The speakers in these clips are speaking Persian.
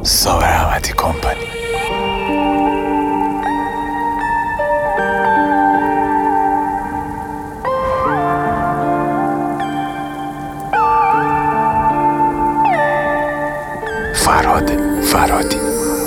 صابر احمدی کمپانی. فرادی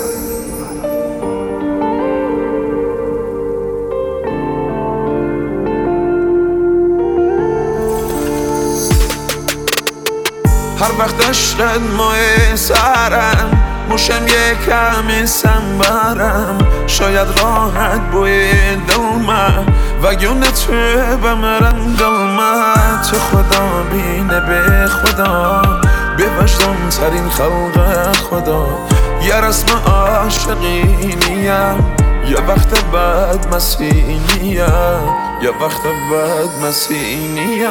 هر وقت عشقت ماه سرم موشم یه کمی سنبرم شاید راحت بوی دلمه وگونه تو بمرم دلمه تو خدا بینه به خدا به وجدان ترین خلق خدا یه رسم عاشقینیم یه وقت بعد مسیحینیم یه وقت بعد مسیحینیم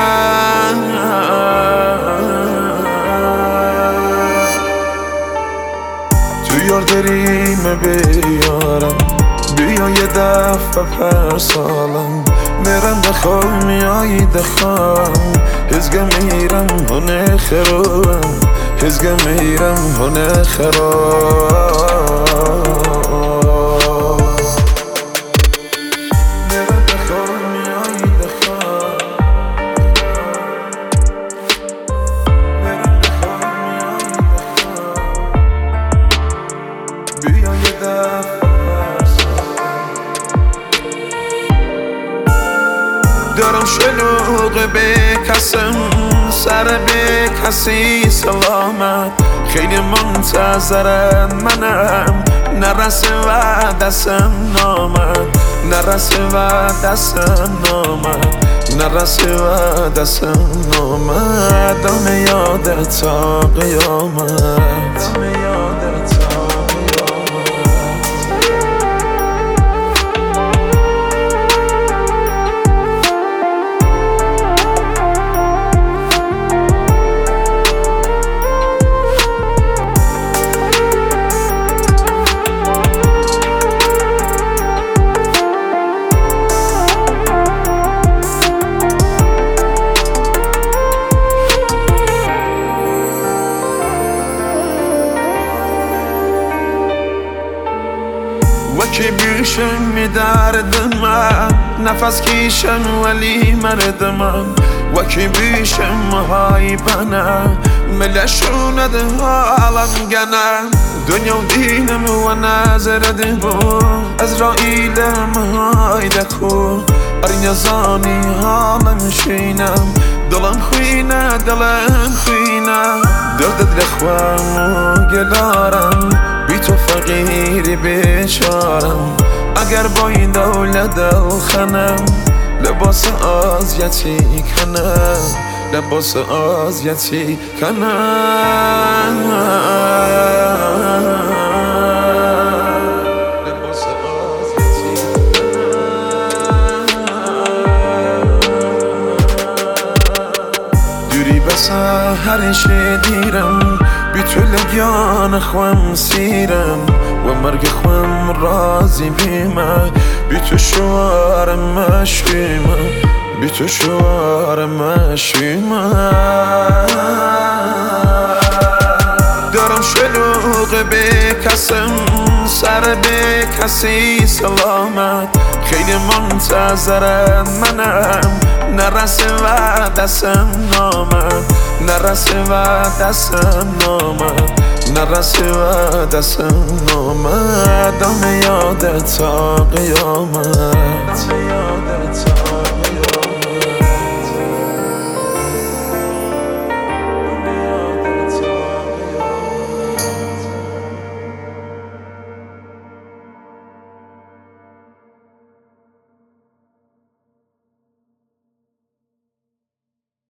تو یار داریم بیارم بیا یه دفعه پر سالم میرم دخواه میایی دخواه هزگه میرم هنه خروم هزگه میرم هنه خروم میرم دخواه میایی دخواه میرم دخواه میایی دخواه بیا یه دفعه دارم شلوغ به کسم سر به کسی سلامت خیلی منتظرم منم نرسه و دستم نامد نرسه و دستم نامد نرسه و دستم نامد دم یادت تا قیامت دم یادت تا وکی بیشم می دردم نفس کیشم ولی مردم وکی بیشم های بنا ملشوند حالم گنم دنیا و دینم و نظر بو ازرائیلم های دکو ارین زانی حالم شینم دلم خوینه دلم خوینه دردت لخوام و گلارم بی تو فقیری بیچارم اگر با این دولت دلخنم لباس آزیتی کنم لباس آزیتی کنم لباس آزیتی دوری بس هرش دیرم بی تو لگیان خوام سیرم و مرگ خوام رازی بیمه بی تو شوارم مشویمه بی تو شوارم مشویمه دارم شلوغ به کسم سر به کسی سلامت خیلی منتظرم منم نرسه و دستم نامد نرسه و دستم نامد نرسه و دستم نامد دم یادت تا قیامت